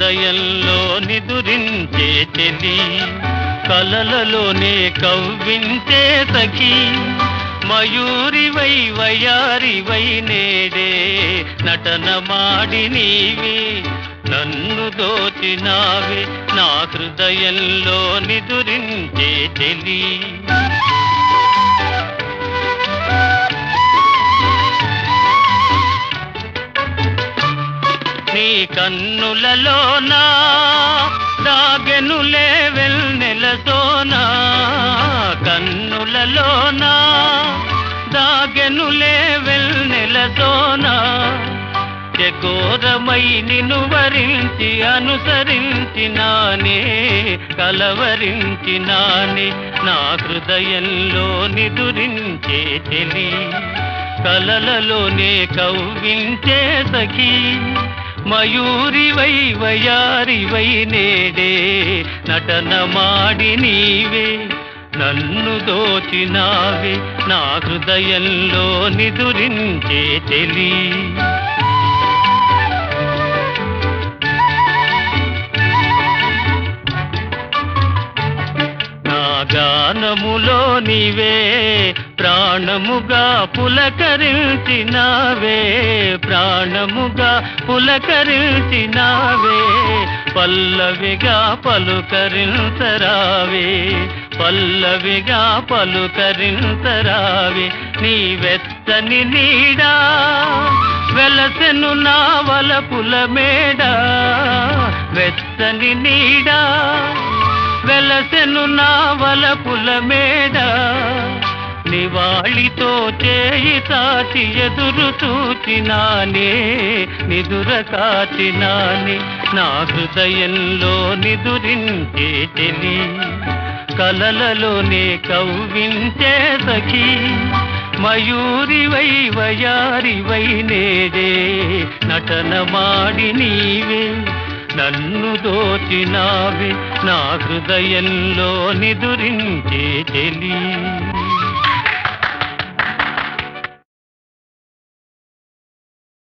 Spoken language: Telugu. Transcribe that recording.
హృదయంలో నిదురించే చెలి, కలలలోనే కవ్వించే సఖి, మయూరివై వయారివై నేడే నటన మాడి నీవే నన్ను దోచినావే, నా హృదయంలో నిదురించే చెలి. నీ కన్నులలోనా దాగెనులే వెన్నెల సోనా, కన్నులలోనా దాగెనులే వెన్నెల సోనా, చకోరమై నిన్ను వరించి అనుసరించినానే కలవరించినానే, నా హృదయంలో నిదురించే చెలి, కలలలోనే కవ్వించే సఖి, మయూరివై వయారివై నేడే నటన మాడి నీవే నన్ను దోచినావే, నా హృదయంలో నిదురించే చెలి. నా గానములో నీవే ప్రాణముగా పులకరించినావే, ప్రాణముగా పులకరించినావే, పల్లవిగా పలుకరించరావే, పల్లవిగా పలుకరించరావే, నీ వెచ్చని నీడా వెలసెను నా వలపుల మేడ, వెచ్చని నీడా వెలసెను నా వలపుల మేడ, నివాళితో చేయి తాచి ఎదురు చూచినానే నిదుర కాచినానే, నా హృదయంలో నిదురించే చెలి, కలలలోనే కవ్వించే సఖి, మయూరివై వయారివై నేడే నటన మాడి నీవే నన్ను దోచినావే, నా హృదయంలో నిదురించే చెలి.